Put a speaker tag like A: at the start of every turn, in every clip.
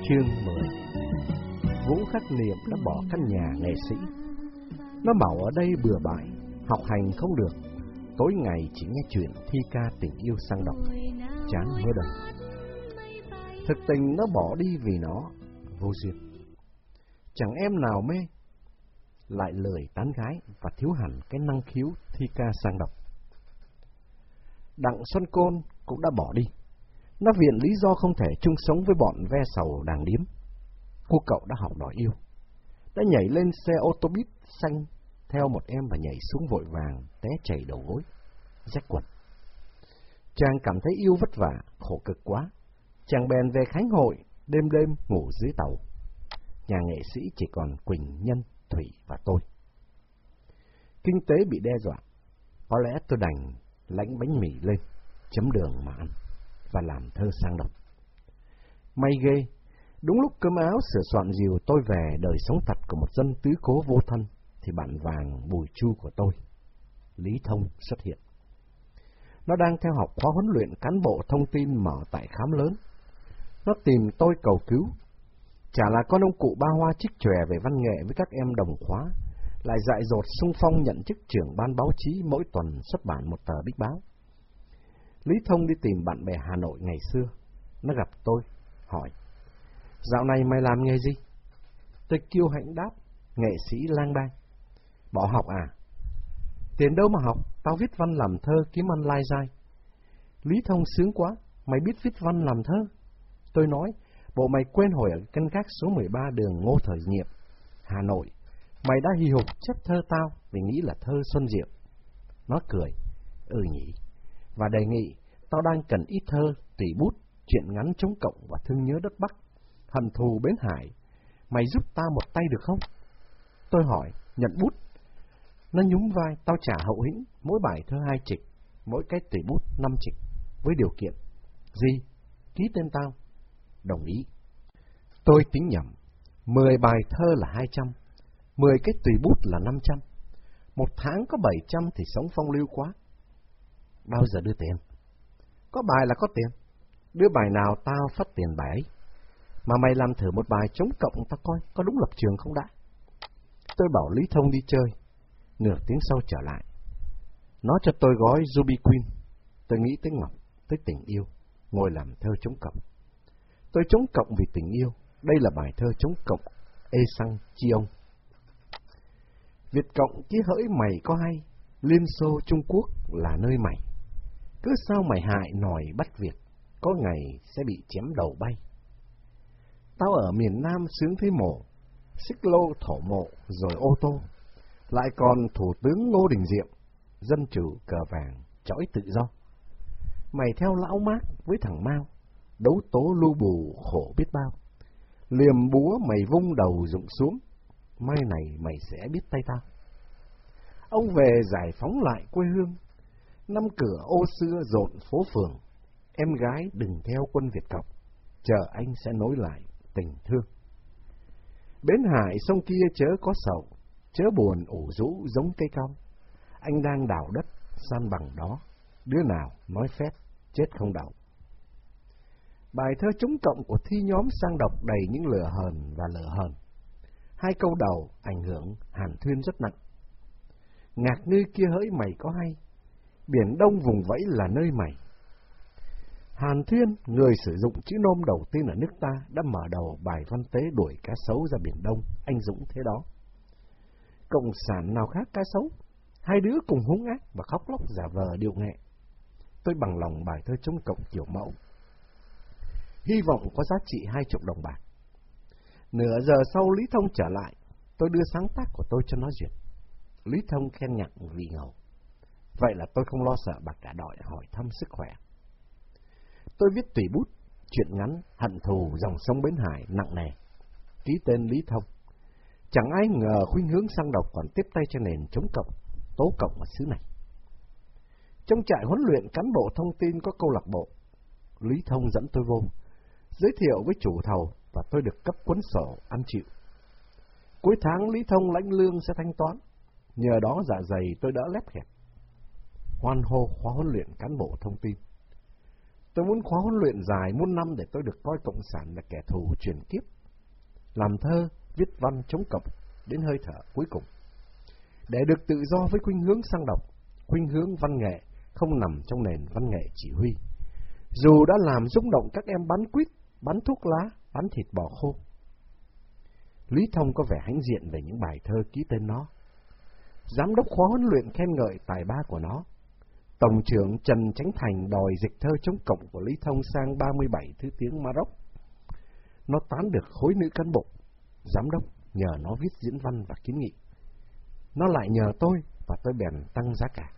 A: Chương 10. Vũ Khắc Niệm đã bỏ căn nhà nghệ sĩ. Nó bảo ở đây bừa bãi, học hành không được, tối ngày chỉ nghe chuyện thi ca tình yêu sang đọc, chán mơ đời. Thực tình nó bỏ đi vì nó vô duyên. Chẳng em nào mê, lại lười tán gái và thiếu hẳn cái năng khiếu thi ca sang đọc. Đặng Xuân Côn cũng đã bỏ đi. Nó viện lý do không thể chung sống với bọn ve sầu đàng điếm. Cô cậu đã học đòi yêu, đã nhảy lên xe ô tô buýt xanh theo một em và nhảy xuống vội vàng, té chảy đầu gối, rách quần. Chàng cảm thấy yêu vất vả, khổ cực quá. Chàng bèn về Khánh Hội, đêm đêm ngủ dưới tàu. Nhà nghệ sĩ chỉ còn Quỳnh, Nhân, Thủy và tôi. Kinh tế bị đe dọa, có lẽ tôi đành lãnh bánh mì lên, chấm đường mà ăn và làm thơ sang đọc. May ghê, đúng lúc cơm áo sửa soạn dìu tôi về đời sống thật của một dân tứ cố vô thân, thì bạn vàng Bùi Chu của tôi, Lý Thông, xuất hiện. Nó đang theo học khóa huấn luyện cán bộ thông tin mở tại Khám Lớn. Nó tìm tôi cầu cứu. Chả là con ông cụ ba hoa trích chòe về văn nghệ với các em đồng khóa, lại dại dột xung phong nhận chức trưởng ban báo chí mỗi tuần xuất bản một tờ bích báo. Lý Thông đi tìm bạn bè Hà Nội ngày xưa. Nó gặp tôi, hỏi: "Dạo này mày làm nghề gì?" Tôi kiêu hãnh đáp: "Nghệ sĩ lang bang." "Bỏ học à?" "Tiền đâu mà học, tao viết văn làm thơ kiếm ăn lai dai." Lý Thông sướng quá: "Mày biết viết văn làm thơ?" Tôi nói: "Bộ mày quên hồi ở căn gác số 13 đường Ngô Thời Nghiệp, Hà Nội, mày đã hì hục chép thơ tao vì nghĩ là thơ Xuân Diệu." Nó cười: "Ừ nhỉ," và đề nghị tao đang cần ít thơ, tùy bút, chuyện ngắn chống cộng và thương nhớ đất Bắc, hận thù Bến Hải. Mày giúp tao một tay được không? Tôi hỏi: "Nhận bút?" Nó nhún vai: "Tao trả hậu hĩnh, mỗi bài thơ 2 trịch, mỗi cái tùy bút 5 trịch, với điều kiện." "Gì?" "Ký tên tao." Đồng ý. Tôi tính nhầm, 10 bài thơ là 200, 10 cái tùy bút là 500. Một tháng có 700 thì sống phong lưu quá. Bao giờ đưa tiền? Có bài là có tiền. Đưa bài nào tao phát tiền bài ấy. Mà mày làm thử một bài chống cộng tao coi có đúng lập trường không đã. Tôi bảo Lý Thông đi chơi. Nửa tiếng sau trở lại. Nó cho tôi gói Ruby Queen. Tôi nghĩ tới Ngọc, tới tình yêu, ngồi làm thơ chống cộng. Tôi chống cộng vì tình yêu. Đây là bài thơ chống cộng ê xăng chi ông. Việt Cộng chí hỡi mày có hay, Liên Xô Trung Quốc là nơi mày. Cứ sao mày hại nòi bắt Việt, có ngày sẽ bị chém đầu bay. Tao ở miền Nam sướng thế mộ, xích lô thổ mộ rồi ô tô, lại còn Thủ tướng Ngô Đình Diệm, dân chủ cờ vàng chõi tự do. Mày theo lão Mác với thằng Mao, đấu tố lưu bù khổ biết bao. Liềm búa mày vung đầu rụng xuống, mai này mày sẽ biết tay tao. Ông về giải phóng lại quê hương, năm cửa ô xưa rộn phố phường. Em gái đừng theo quân Việt Cộng, chờ anh sẽ nối lại tình thương. Bến Hải sông kia chớ có sầu, chớ buồn ủ rũ giống cây cong. Anh đang đào đất san bằng đó, đứa nào nói phét chết không đậu. Bài thơ chống cộng của thi nhóm sang đọc đầy những lửa hờn và lửa hờn. 2 câu đầu ảnh hưởng Hàn Thuyên rất nặng. Ngạc ngư kia hỡi mày có hay, Biển Đông vùng vẫy là nơi mày. Hàn Thuyên, người sử dụng chữ nôm đầu tiên ở nước ta, đã mở đầu bài văn tế đuổi cá sấu ra Biển Đông, anh dũng thế đó. Cộng sản nào khác cá sấu, 2 đứa cùng hung ác và khóc lóc giả vờ điệu nghệ. Tôi bằng lòng bài thơ chống cộng kiểu mẫu, hy vọng có giá trị 20 đồng bạc. Nửa giờ sau Lý Thông trở lại, tôi đưa sáng tác của tôi cho nó duyệt. Lý Thông khen nhặng vì ngầu. Vậy là tôi không lo sợ bà cả đòi hỏi thăm sức khỏe. Tôi viết tùy bút, chuyện ngắn, hận thù dòng sông Bến Hải nặng nề. Ký tên Lý Thông. Chẳng ai ngờ khuynh hướng sang đọc còn tiếp tay cho nền chống cộng, tố cộng ở xứ này. Trong trại huấn luyện cán bộ thông tin có câu lạc bộ. Lý Thông dẫn tôi vô, giới thiệu với chủ thầu và tôi được cấp cuốn sổ ăn chịu. Cuối tháng Lý Thông lãnh lương sẽ thanh toán, nhờ đó dạ dày tôi đỡ lép hẹp. Hoan hô khóa huấn luyện cán bộ thông tin. Tôi muốn khóa huấn luyện dài muôn năm để tôi được coi cộng sản là kẻ thù truyền kiếp. Làm thơ, viết văn chống cộng đến hơi thở cuối cùng. Để được tự do với khuynh hướng sang đọc, khuynh hướng văn nghệ không nằm trong nền văn nghệ chỉ huy. Dù đã làm rung động các em bán quýt, bán thuốc lá, bán thịt bò khô. Lý Thông có vẻ hãnh diện về những bài thơ ký tên nó. Giám đốc khóa huấn luyện khen ngợi tài ba của nó. Tổng trưởng Trần Chánh Thành đòi dịch thơ chống cộng của Lý Thông sang 37 thứ tiếng Maroc. Nó tán được khối nữ cán bộ. Giám đốc nhờ nó viết diễn văn và kiến nghị. Nó lại nhờ tôi và tôi bèn tăng giá cả.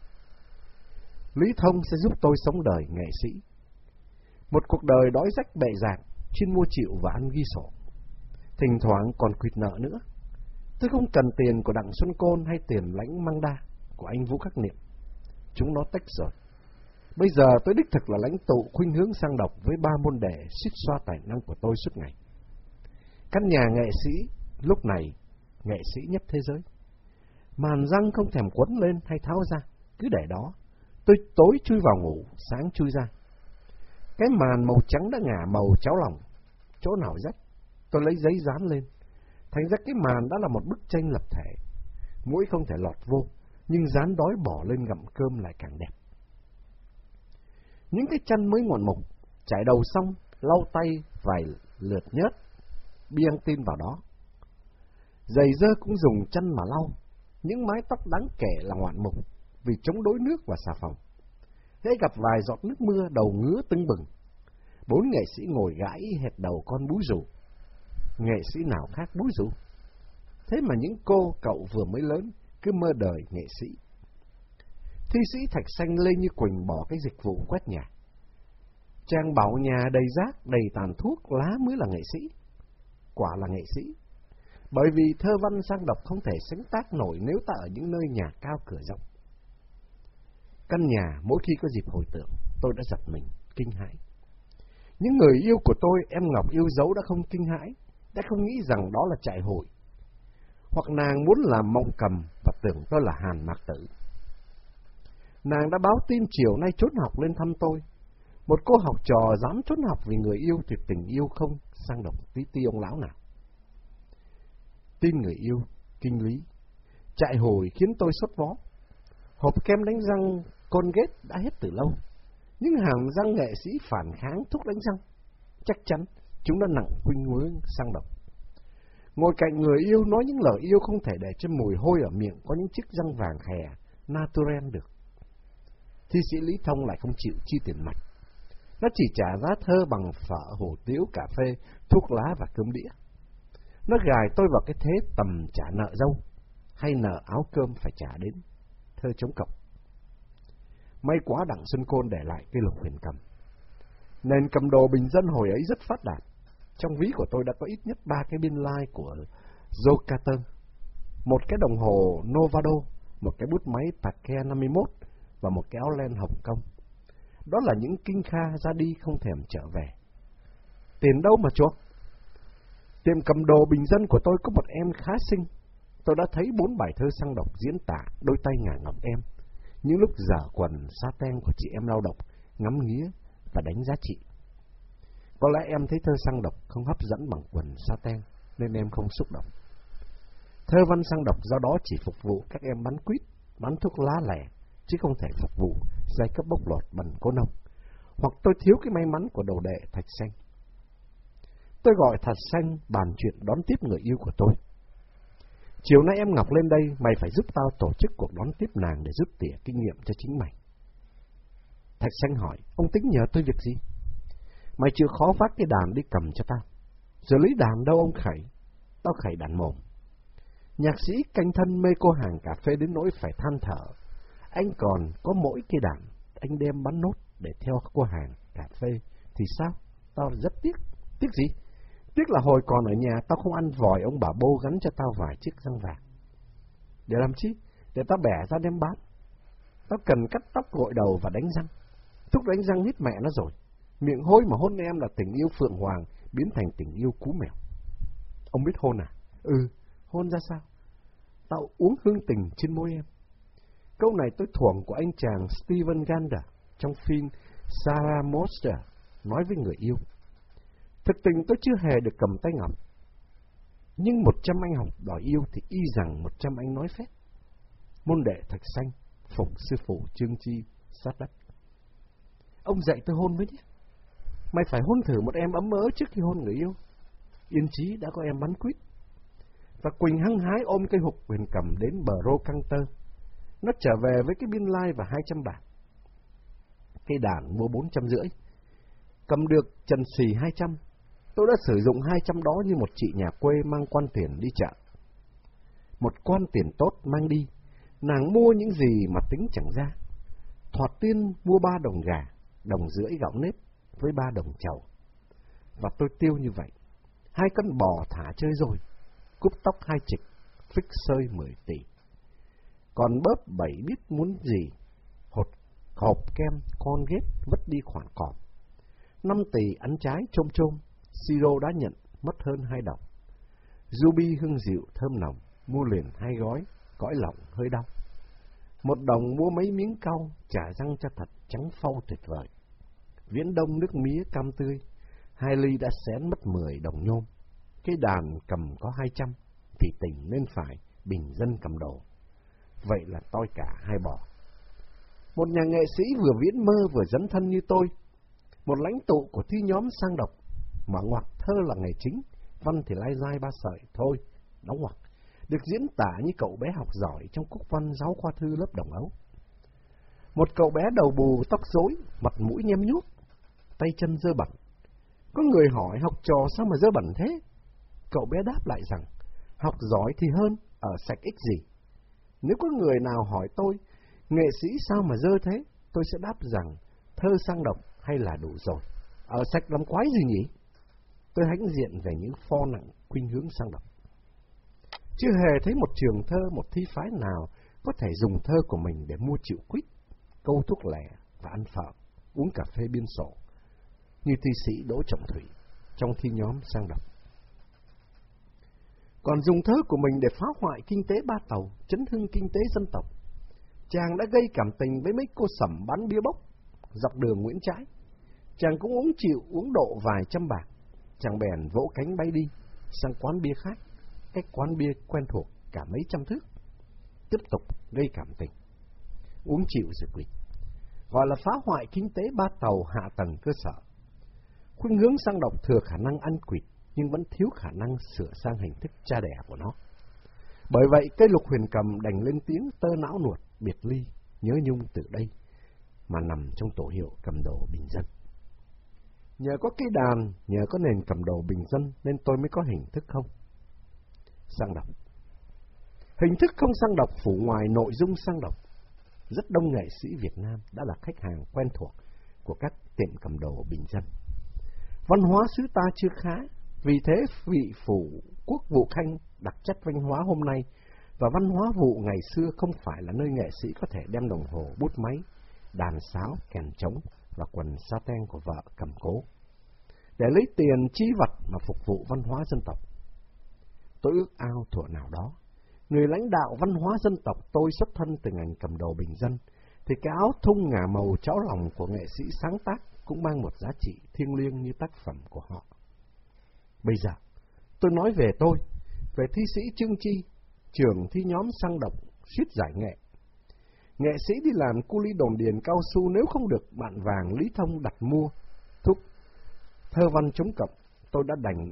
A: Lý Thông sẽ giúp tôi sống đời nghệ sĩ. Một cuộc đời đói rách bệ rạc, chuyên mua chịu và ăn ghi sổ. Thỉnh thoảng còn quỵt nợ nữa. Tôi không cần tiền của Đặng Xuân Côn hay tiền lãnh Măng Đa của anh Vũ Khắc Niệm. Chúng nó tách rồi. Bây giờ tôi đích thực là lãnh tụ khuynh hướng sang đọc với 3 môn đề suýt xoa tài năng của tôi suốt ngày. Căn nhà nghệ sĩ lúc này nghệ sĩ nhất thế giới. Màn răng không thèm quấn lên hay tháo ra, cứ để đó. Tôi tối chui vào ngủ, sáng chui ra. Cái màn màu trắng đã ngả màu cháo lòng. Chỗ nào rách, tôi lấy giấy dán lên. Thành ra cái màn đã là một bức tranh lập thể. Mũi không thể lọt vô, nhưng dán đói bỏ lên gặm cơm lại càng đẹp. Những cái chân mới ngoạn mục, chải đầu xong, lau tay vài lượt nhớt, biêng tin vào đó. Giày dơ cũng dùng chân mà lau. Những mái tóc đáng kể là ngoạn mục, vì chống đối nước và xà phòng. Hễ gặp vài giọt nước mưa, đầu ngứa tưng bừng. 4 nghệ sĩ ngồi gãi hệt đầu con bú rủ. Nghệ sĩ nào khác bú rủ? Thế mà những cô cậu vừa mới lớn cứ mơ đời nghệ sĩ. Thi sĩ Thạch Xanh Lê Như Quỳnh bỏ cái dịch vụ quét nhà. Chàng bảo nhà đầy rác, đầy tàn thuốc lá mới là nghệ sĩ. Quả là nghệ sĩ. Bởi vì thơ văn sang đọc không thể sáng tác nổi nếu ta ở những nơi nhà cao cửa rộng. Căn nhà mỗi khi có dịp hồi tưởng, tôi đã giật mình, kinh hãi. Những người yêu của tôi, em Ngọc yêu dấu đã không kinh hãi, đã không nghĩ rằng đó là trại hội. Hoặc nàng muốn làm Mộng Cầm và tưởng tôi là Hàn Mạc Tử. Nàng đã báo tin chiều nay trốn học lên thăm tôi. Một cô học trò dám trốn học vì người yêu thì tình yêu không sang đọc tí ti ông lão nào. Tin người yêu, kinh lý. Trại hồi khiến tôi sốt vó. Hộp kem đánh răng Colgate đã hết từ lâu. Nhưng hàm răng nghệ sĩ phản kháng thuốc đánh răng. Chắc chắn chúng đã nặng khuynh hướng sang độc. Ngồi cạnh người yêu nói những lời yêu không thể để cho mùi hôi ở miệng có những chiếc răng vàng khè, natural được. Thi sĩ Lý Thông lại không chịu chi tiền mặt. Nó chỉ trả giá thơ bằng phở, hủ tiếu, cà phê, thuốc lá và cơm đĩa. Nó gài tôi vào cái thế tầm trả nợ dâu, hay nợ áo cơm phải trả đến, thơ chống cộng. May quá Đặng Xuân Côn để lại cái lục huyền cầm. Nền cầm đồ bình dân hồi ấy rất phát đạt. Trong ví của tôi đã có ít nhất 3 cái biên lai của Joe Carter, một cái đồng hồ Novado, một cái bút máy Parker 51 và một cái áo len Hồng Kông. Đó là những kinh kha ra đi không thèm trở về. Tiền đâu mà chuộc? Tiệm cầm đồ bình dân của tôi có một em khá xinh. Tôi đã thấy 4 bài thơ sang đọc diễn tả đôi tay ngả ngọc em, những lúc dở quần sa ten của chị em lao động, ngắm nghía và đánh giá trị. Có lẽ em thấy thơ sang đọc không hấp dẫn bằng quần sa ten, nên em không xúc động. Thơ văn sang đọc do đó chỉ phục vụ các em bán quýt, bán thuốc lá lẻ, chứ không thể phục vụ giai cấp bóc lột bằng cô nông. Hoặc tôi thiếu cái may mắn của đồ đệ Thạch Xanh. Tôi gọi Thạch Xanh bàn chuyện đón tiếp người yêu của tôi. Chiều nay em Ngọc lên đây, mày phải giúp tao tổ chức cuộc đón tiếp nàng để giúp tỉa kinh nghiệm cho chính mày. Thạch Xanh hỏi, ông tính nhờ tôi việc gì? Mày chịu khó vác cái đàn đi cầm cho tao. Giờ lấy đàn đâu ông Khẩy? Tao Khẩy đàn mồm. Nhạc sĩ canh thân mê cô hàng cà phê đến nỗi phải than thở. Anh còn có mỗi cái đàn, anh đem bắn nốt để theo cô hàng cà phê. Thì sao? Tao rất tiếc. Tiếc gì? Tiếc là hồi còn ở nhà tao không ăn vòi ông bà Bô gắn cho tao vài chiếc răng vàng. Để làm chi? Để tao bẻ ra đem bán. Tao cần cắt tóc gội đầu và đánh răng. Thuốc đánh răng hít mẹ nó rồi. Miệng hôi mà hôn em là tình yêu phượng hoàng biến thành tình yêu cú mèo. Ông biết hôn à? Ừ, hôn ra sao? Tao uống hương tình trên môi em. Câu này tôi thuồng của anh chàng Steven Gander trong phim Sarah Monster nói với người yêu. Thực tình tôi chưa hề được cầm tay ngọc. Nhưng 100 anh học đòi yêu thì y rằng 100 anh nói phép. Môn đệ Thạch Xanh, phục sư phụ Trương Chi, sát đất. Ông dạy tôi hôn với đi. Mày phải hôn thử một em ấm ớ trước khi hôn người yêu. Yên chí đã có em bắn quýt. Và Quỳnh hăng hái ôm cây hục huyền cầm đến bờ rô căng tơ. Nó trở về với cái biên lai và 200 bạc. Cây đàn mua 450. Cầm được trần xì 200. Tôi đã sử dụng 200 đó như một chị nhà quê mang quan tiền đi chợ. Một quan tiền tốt mang đi, nàng mua những gì mà tính chẳng ra. Thoạt tiên mua 3 đồng gà, 1,5 đồng gạo nếp với 3 đồng chầu. Và tôi tiêu như vậy. 2 cân bò thả chơi rồi, cúp tóc 2 trịch, phích sơi 10 tỷ. Còn bớp 7 biết muốn gì, hộp kem, con ghét vứt đi khoản cọp. 5 tỷ ăn trái chôm chôm, siro đã nhận mất hơn 2 đồng. Ruby hương dịu thơm nồng, mua liền 2 gói, cõi lòng hơi đau. 1 đồng mua mấy miếng cau, chả răng cho thật trắng phau tuyệt vời. Viễn Đông nước mía cam tươi, 2 ly đã xén mất 10 đồng nhôm. Cái đàn cầm có 200, vì tình nên phải bình dân cầm đồ. Vậy là toi cả 2 bò. Một nhà nghệ sĩ vừa viễn mơ vừa dấn thân như tôi, một lãnh tụ của thi nhóm sang đọc, mở ngoặc thơ là nghề chính, văn thì lai dai 3 sợi, thôi, đóng ngoặc, được diễn tả như cậu bé học giỏi trong cúc văn giáo khoa thư lớp Đồng Ấu. Một cậu bé đầu bù tóc rối, mặt mũi nhem nhuốc, tay chân dơ bẩn. Có người hỏi học trò sao mà dơ bẩn thế? Cậu bé đáp lại rằng, học giỏi thì hơn, ở sạch ích gì. Nếu có người nào hỏi tôi, nghệ sĩ sao mà dơ thế, tôi sẽ đáp rằng, thơ sang động hay là đủ rồi, ở sạch làm quái gì nhỉ? Tôi hãnh diện về những pho nặng khuynh hướng sang động. Chưa hề thấy một trường thơ, một thi phái nào có thể dùng thơ của mình để mua chịu quýt, câu thuốc lẻ và ăn phở, uống cà phê biên sổ, như thi sĩ Đỗ Trọng Thủy trong thi nhóm sang động. Còn dùng thơ của mình để phá hoại kinh tế Ba Tàu, chấn hưng kinh tế dân tộc. Chàng đã gây cảm tình với mấy cô sẩm bán bia bốc dọc đường Nguyễn Trãi. Chàng cũng uống độ vài trăm bạc. Chàng bèn vỗ cánh bay đi sang quán bia khác, cách quán bia quen thuộc cả mấy trăm thước. Tiếp tục gây cảm tình, uống chịu rồi quỵt. Gọi là phá hoại kinh tế Ba Tàu hạ tầng cơ sở. Khuynh hướng sang độc thừa khả năng ăn quỵt, nhưng vẫn thiếu khả năng sửa sang hình thức cha đẻ của nó. Bởi vậy, cây lục huyền cầm đành lên tiếng tơ não nuột, biệt ly, nhớ nhung từ đây, mà nằm trong tổ hiệu cầm đồ bình dân. Nhờ có cây đàn, nhờ có nền cầm đồ bình dân, nên tôi mới có hình thức không sang độc. Hình thức không sang độc phủ ngoài nội dung sang độc. Rất đông nghệ sĩ Việt Nam đã là khách hàng quen thuộc của các tiệm cầm đồ bình dân. Văn hóa xứ ta chưa khá, vì thế vị phủ quốc vụ khanh đặc trách văn hóa hôm nay và văn hóa vụ ngày xưa không phải là nơi nghệ sĩ có thể đem đồng hồ, bút máy, đàn sáo, kèn trống và quần sa ten của vợ cầm cố để lấy tiền chi vật mà phục vụ văn hóa dân tộc. Tôi ước ao thuở nào đó, người lãnh đạo văn hóa dân tộc tôi xuất thân từ ngành cầm đồ bình dân, thì cái áo thun ngả màu cháo lòng của nghệ sĩ sáng tác cũng mang một giá trị thiêng liêng như tác phẩm của họ. Bây giờ, tôi nói về tôi, về thi sĩ Trương Chi, trưởng thi nhóm sang độc, suýt giải nghệ. Nghệ sĩ đi làm cu ly đồn điền cao su nếu không được bạn vàng Lý Thông đặt mua thuốc thơ văn chống cộng, tôi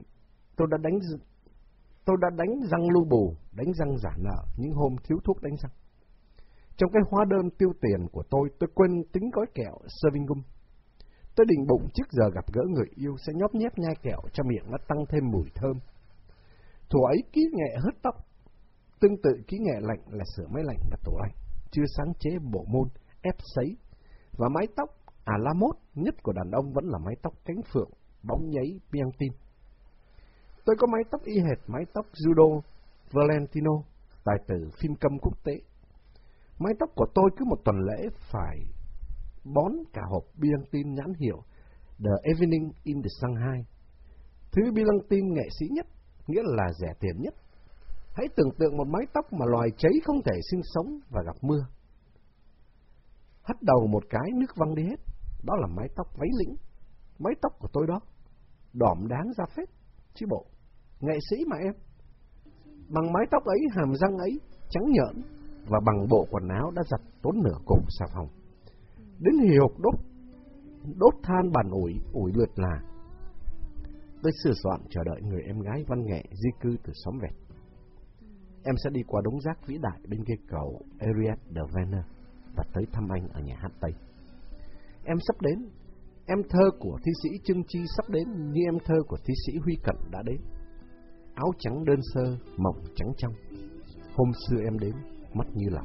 A: đã đánh răng lưu bù, đánh răng giả nợ những hôm thiếu thuốc đánh răng. Trong cái hóa đơn tiêu tiền của tôi quên tính gói kẹo serving gum. Tôi định bụng trước giờ gặp gỡ người yêu sẽ nhóp nhép nhai kẹo cho miệng nó tăng thêm mùi thơm. Thuở ấy kỹ nghệ hớt tóc, tương tự kỹ nghệ lạnh là sửa máy lạnh và tủ lạnh, chưa sáng chế bộ môn ép sấy, và mái tóc à la mốt nhất của đàn ông vẫn là mái tóc cánh phượng, bóng nháy Biantin. Tôi có mái tóc y hệt mái tóc Judo Valentino, tài tử phim câm quốc tế. Mái tóc của tôi cứ một tuần lễ phải bón cả hộp Biantin nhãn hiệu The Evening in the Shanghai. Thứ Biantin nghệ sĩ nhất, nghĩa là rẻ tiền nhất. Hãy tưởng tượng một mái tóc mà loài cháy không thể sinh sống và gặp mưa. Hất đầu một cái nước văng đi hết, Đó là mái tóc váy lĩnh, mái tóc của tôi đó. Đỏm đáng ra phết, chứ bộ. Nghệ sĩ mà em. Bằng mái tóc ấy, hàm răng ấy, trắng nhợn, và bằng bộ quần áo đã giặt tốn nửa cục xà phòng. Đến hì hục đốt than bàn ủi lượt là. Tôi sửa soạn chờ đợi người em gái văn nghệ di cư từ xóm vẹt. Em sẽ đi qua đống rác vĩ đại bên kia cầu Ariad de Venner và tới thăm anh ở nhà hát Tây. Em sắp đến. Em thơ của thi sĩ Trưng Chi sắp đến như em thơ của thi sĩ Huy Cận đã đến. Áo trắng đơn sơ, mỏng trắng trong. Hôm xưa em đến, mắt như lòng.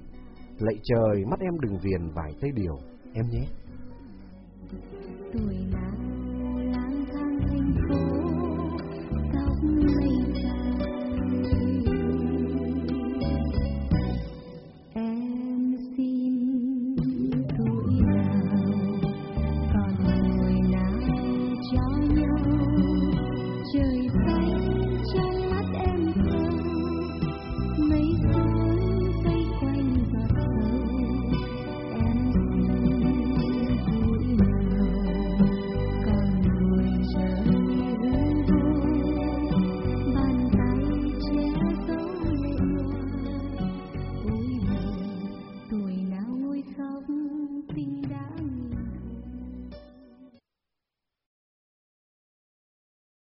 A: Lạy trời, mắt em đừng viền vài tây điều, em nhé.
B: Tuổi